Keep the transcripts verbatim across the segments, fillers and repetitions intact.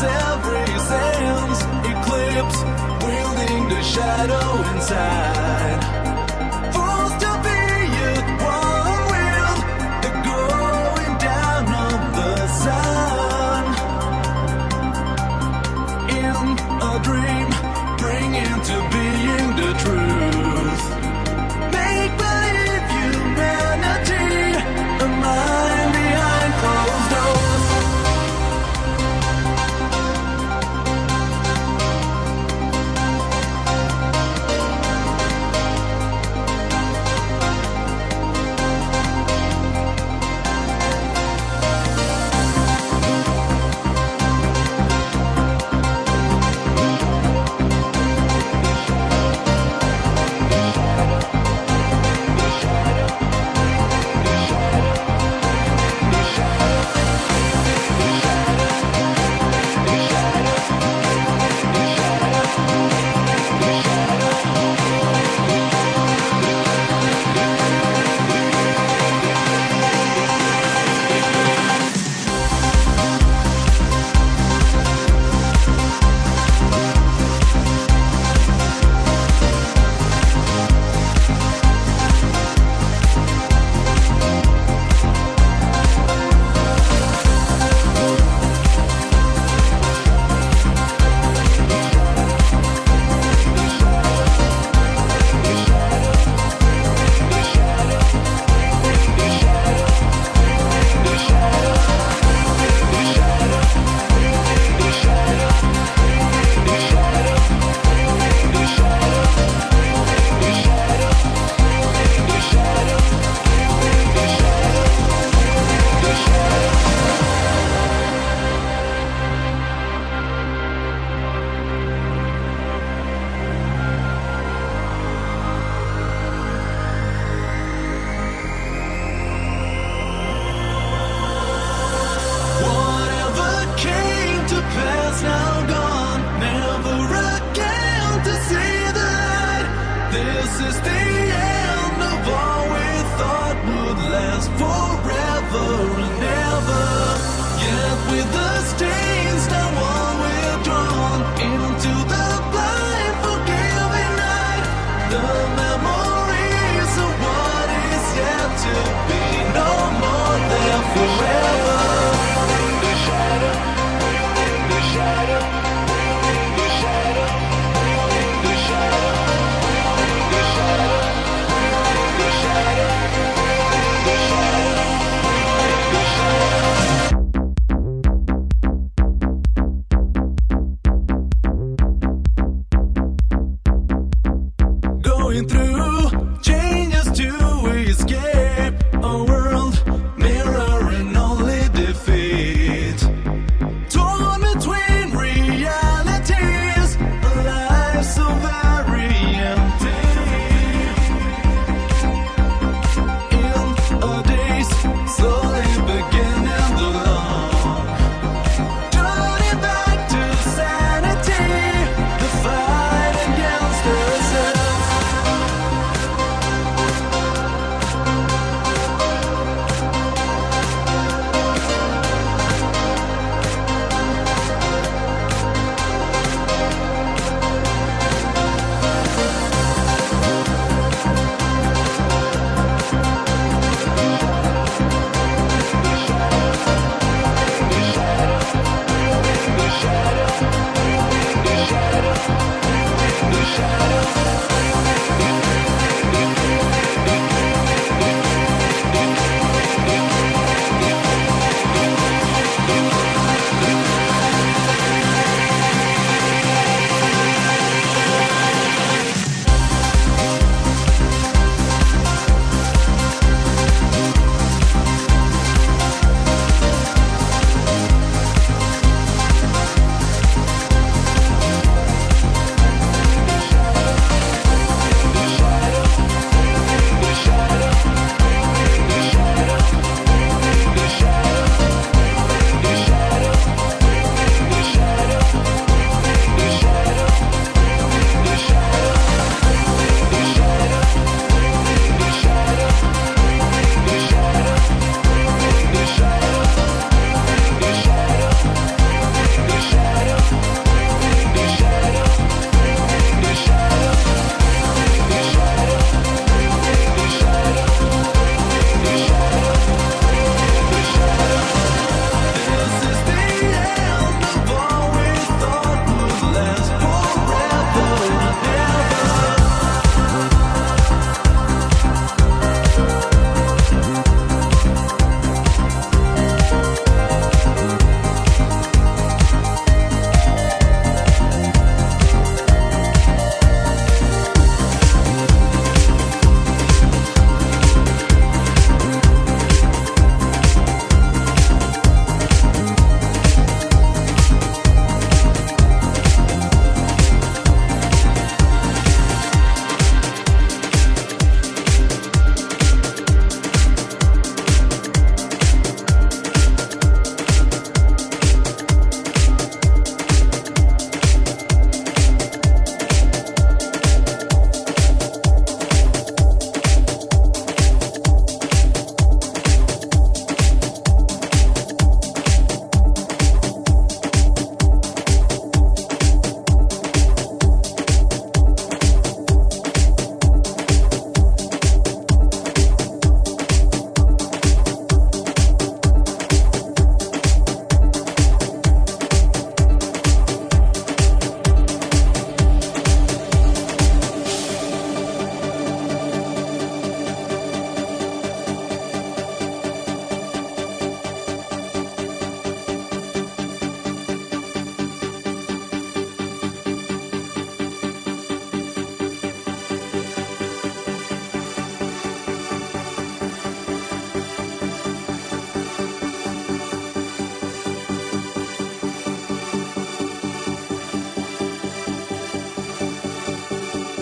every sense eclipse, wielding the shadow inside. Forced to be at one with the going down of the sun. In a dream, bring into being the truth. Make believe humanity, a mind behind closed doors.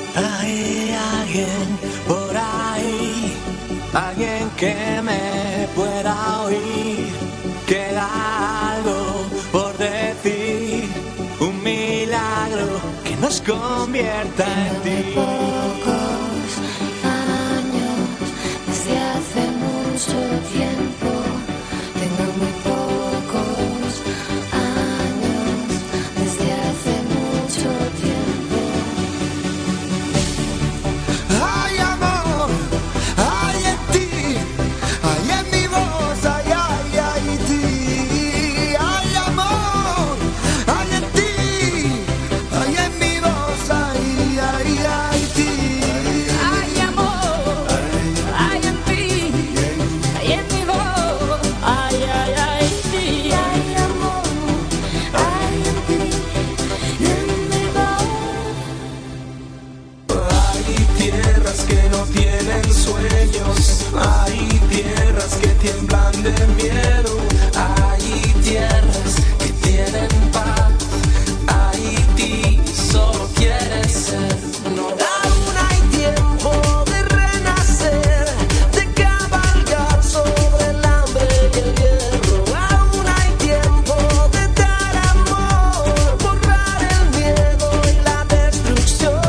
Hay alguien por ahí, alguien que me pueda oír. Queda algo por decir, un milagro que nos convierta en ti. Pocos años, desde hace mucho tiempo. Tengo muy pocos años, desde hace mucho tiempo. Ay, amor, ay en ti, ay en mi voz, ay, ay, ay en ti. Ay, amor, ay en ti, ay en mi voz, ay, ay, ay en ti. Ay, amor, ay en ti, ay en mi voz, ay, ay, ay en ti. Ay, amor, ay en ti, y en mi voz. Hay tierras que no tienen sueños, hay tierras que tiemblan de miedo, hay tierras que tienen paz, Haití solo quiere ser. No, aún hay tiempo de renacer, de cabalgar sobre el hambre y el hierro. Aún hay tiempo de dar amor, borrar el miedo y la destrucción.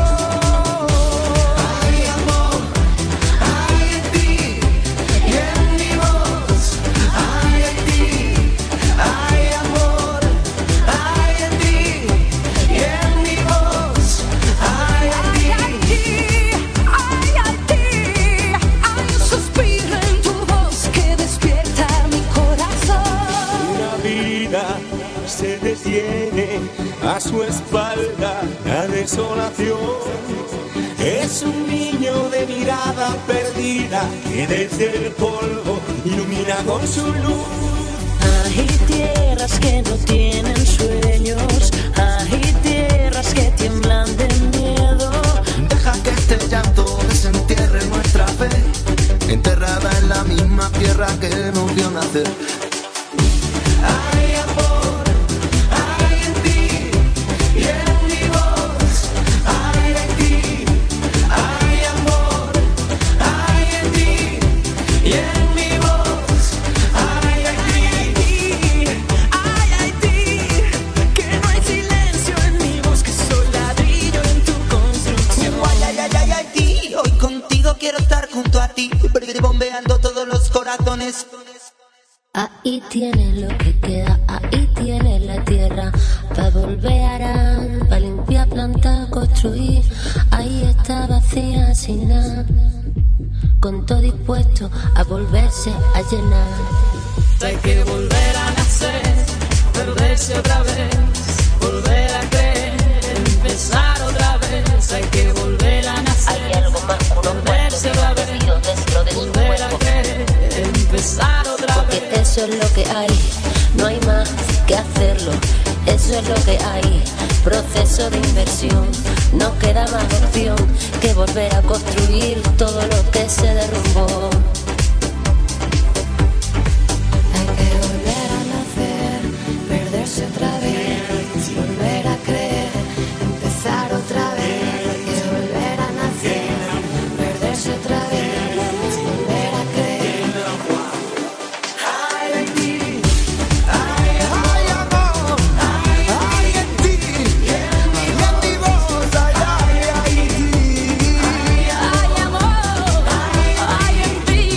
Hay amor, hay en ti y en mi voz. Hay en ti, hay amor, hay en ti y en mi voz. Hay en ti. Ay, ay, ti, hay un suspiro en tu voz que despierta mi corazón. Una vida se detiene a su espalda, la desolación. Es un niño de mirada perdida que desde el polvo ilumina con su luz. Hay tierras que no tienen sueños, hay tierras que tiemblan de miedo. Deja que este llanto desentierre nuestra fe, enterrada en la misma tierra que nos vio nacer. Hay amor, hay en ti y en mi voz. Hay en ti, hay amor, hay en ti y en mi voz. Hay en ti, Ay, ay, ti, que no hay silencio en mi voz, que soy ladrillo en tu construcción. Ay, ay, ay, ay, ay, ti, hoy contigo quiero estar junto a ti, bombeando todos los corazones. Ahí tiene lo que queda, ahí tiene la tierra, pa' volver a arar, pa' limpiar, plantar, construir. Ahí está vacía sin nada, con todo dispuesto a volverse a llenar. Hay que volver a nacer, perderse otra vez, volver a creer, empezar otra vez. Hay que volver a nacer, Hay algo más que unos perderse cuentos otra que vez, nacido dentro de su volver a cuerpo. creer, empezar otra Porque vez. eso es lo que hay, no hay más que hacerlo. Eso es lo que hay, proceso de inversión. No queda más opción que volver a construir todo lo que se derrumbó. Hay que volver a nacer, perderse otra vez, volver a creer, empezar otra vez. Hay que volver a nacer, perderse otra vez, volver a creer. hay en ti, Ay, amor, ay en ti, ay en mi voz, ay, ay, ay en ti. Ay, amor, ay en ti,